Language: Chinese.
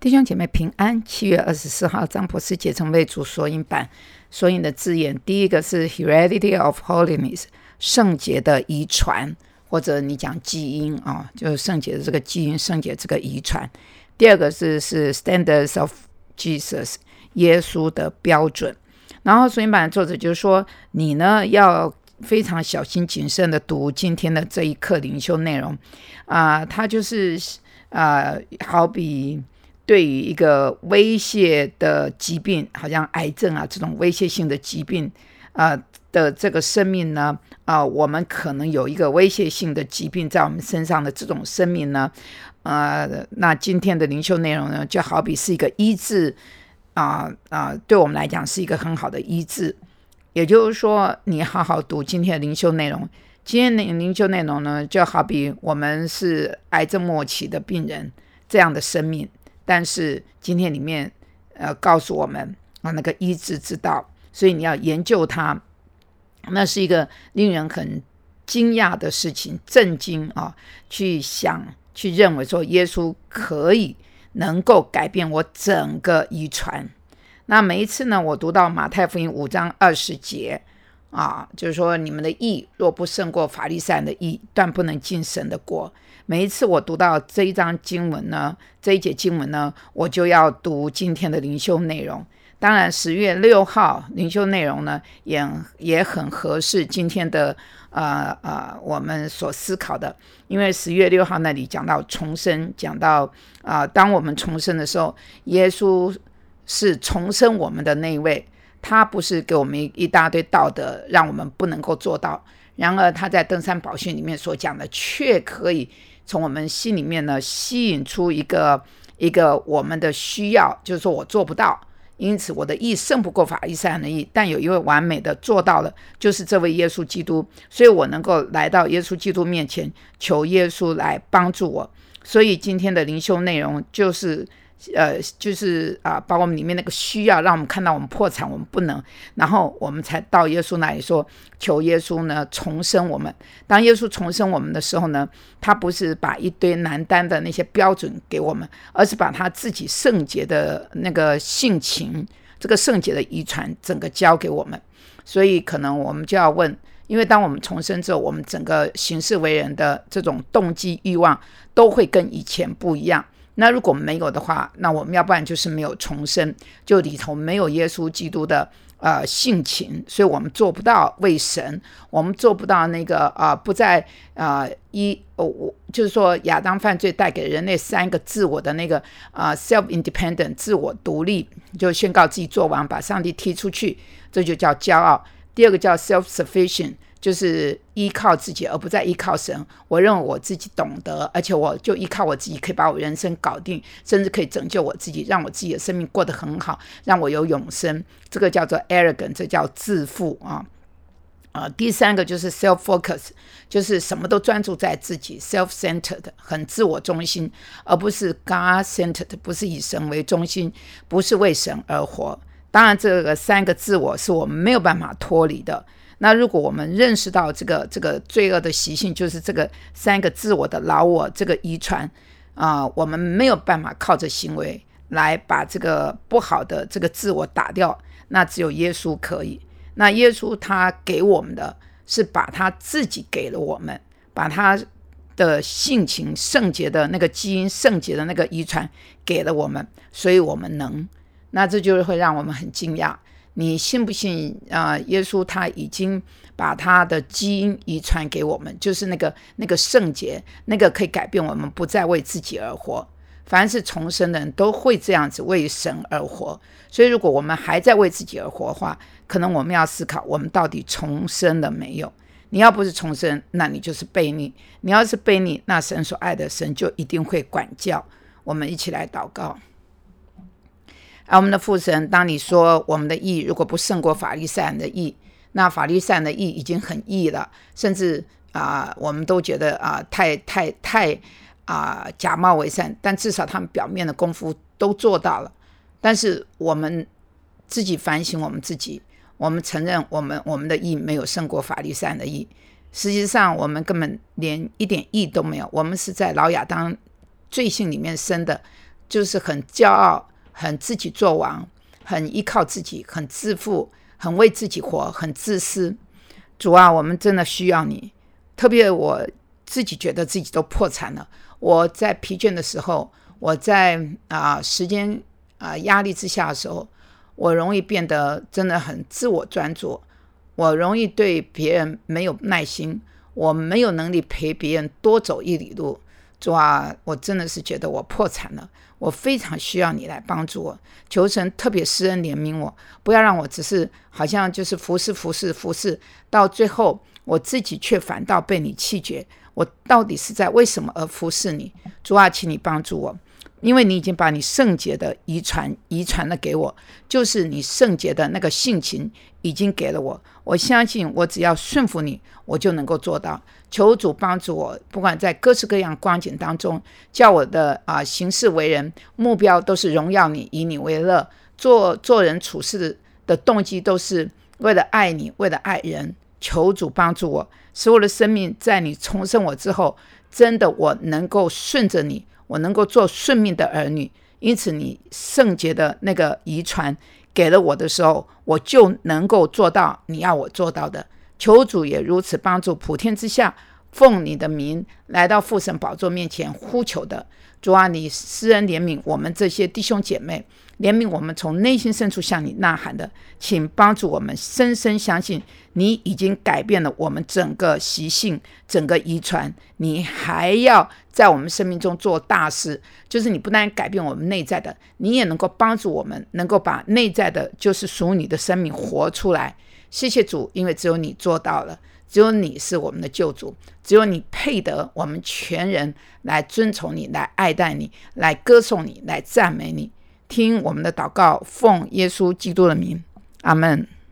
弟兄姐妹平安，7月24号张博士解成为主索引版索引的字眼，第一个是 heredity of holiness， 圣洁的遗传，或者你讲基因就是圣洁的这个基因，圣洁这个遗传。第二个是 standards of Jesus， 耶稣的标准。然后索引版的作者就是说，你呢要非常小心谨慎的读今天的这一课灵修内容它就是好比对于一个威胁的疾病，好像癌症这种威胁性的疾病的这个生命呢我们可能有一个威胁性的疾病在我们身上的这种生命呢那今天的灵修内容呢，就好比是一个医治对我们来讲是一个很好的医治。也就是说，你好好读今天的灵修内容，今天的灵修内容呢，就好比我们是癌症末期的病人这样的生命，但是今天里面告诉我们那个医治之道，所以你要研究它，那是一个令人很惊讶的事情，震惊去想去认为说耶稣可以能够改变我整个遗传。那每一次呢，我读到马太福音5章20节就是说你们的义若不胜过法利赛人的义，断不能进神的国。每一次我读到这一章经文呢，这一节经文呢，我就要读今天的灵修内容。当然10月6号灵修内容呢也很合适今天的我们所思考的，因为10月6号那里讲到重生，讲到当我们重生的时候，耶稣是重生我们的那一位，他不是给我们一大堆道德让我们不能够做到，然而他在登山宝训里面所讲的却可以从我们心里面呢吸引出一个我们的需要，就是说我做不到，因此我的义胜不过法利赛人的义，但有一位完美的做到了，就是这位耶稣基督，所以我能够来到耶稣基督面前，求耶稣来帮助我。所以今天的灵修内容就是把我们里面那个需要，让我们看到我们破产，我们不能，然后我们才到耶稣那里说，求耶稣呢重生我们。当耶稣重生我们的时候呢，他不是把一堆难担的那些标准给我们，而是把他自己圣洁的那个性情，这个圣洁的遗传整个交给我们。所以可能我们就要问，因为当我们重生之后，我们整个行事为人的这种动机欲望都会跟以前不一样。那如果没有的话，那我们要不然就是没有重生，就里头没有耶稣基督的性情，所以我们做不到为神，我们做不到那个不再就是说亚当犯罪带给人类3个自我的那个self-independent 自我独立，就宣告自己做完，把上帝踢出去，这就叫骄傲。第二个叫 self-sufficient，就是依靠自己而不再依靠神，我认为我自己懂得，而且我就依靠我自己可以把我人生搞定，甚至可以拯救我自己，让我自己的生命过得很好，让我有永生，这个叫做 arrogant， 这叫自负第3个就是 self-focus， 就是什么都专注在自己， self-centered， 很自我中心，而不是 God-centered， 不是以神为中心，不是为神而活。当然这个3个自我是我们没有办法脱离的。那如果我们认识到这个罪恶的习性，就是这个3个自我的老我这个遗传我们没有办法靠着行为来把这个不好的这个自我打掉，那只有耶稣可以。那耶稣他给我们的是把他自己给了我们，把他的性情圣洁的那个基因，圣洁的那个遗传给了我们，所以我们能。那这就会让我们很惊讶，你信不信耶稣他已经把他的基因遗传给我们，就是那个圣洁，那个可以改变我们不再为自己而活。凡是重生的人都会这样子为神而活，所以如果我们还在为自己而活的话，可能我们要思考我们到底重生了没有。你要不是重生，那你就是悖逆，你要是悖逆，那神所爱的神就一定会管教。我们一起来祷告。我们的父神，当你说我们的义如果不胜过法利赛人的义，那法利赛人的义已经很义了，甚至我们都觉得太假冒为善，但至少他们表面的功夫都做到了。但是我们自己反省我们自己，我们承认我们的义没有胜过法利赛人的义，实际上我们根本连一点义都没有，我们是在老亚当罪性里面生的， 就是很骄傲，很自己做王，很依靠自己，很自负，很为自己活，很自私。主啊，我们真的需要你。特别我自己觉得自己都破产了，我在疲倦的时候，我在时间压力之下的时候，我容易变得真的很自我专注，我容易对别人没有耐心，我没有能力陪别人多走一里路。主啊，我真的是觉得我破产了，我非常需要你来帮助我。求神特别施恩怜悯我，不要让我只是好像就是服侍，到最后我自己却反倒被你弃绝。我到底是在为什么而服侍你？主啊，请你帮助我，因为你已经把你圣洁的遗传了给我，就是你圣洁的那个性情已经给了我。我相信我只要顺服你，我就能够做到。求主帮助我，不管在各式各样光景当中，叫我的行事为人目标都是荣耀你，以你为乐，做人处事的动机都是为了爱你，为了爱人。求主帮助我，使我的生命在你重生我之后，真的我能够顺着你，我能够做顺命的儿女。因此你圣洁的那个遗传给了我的时候，我就能够做到你要我做到的。求主也如此帮助普天之下奉你的名来到父神宝座面前呼求的。主啊，你施恩怜悯我们这些弟兄姐妹，怜悯我们从内心深处向你呐喊的，请帮助我们深深相信你已经改变了我们整个习性，整个遗传，你还要在我们生命中做大事，就是你不但改变我们内在的，你也能够帮助我们能够把内在的就是属你的生命活出来。谢谢主，因为只有你做到了，只有你是我们的救主，只有你配得我们全人来尊崇你，来爱戴你，来歌颂你，来赞美你。听我们的祷告，奉耶稣基督的名，阿们。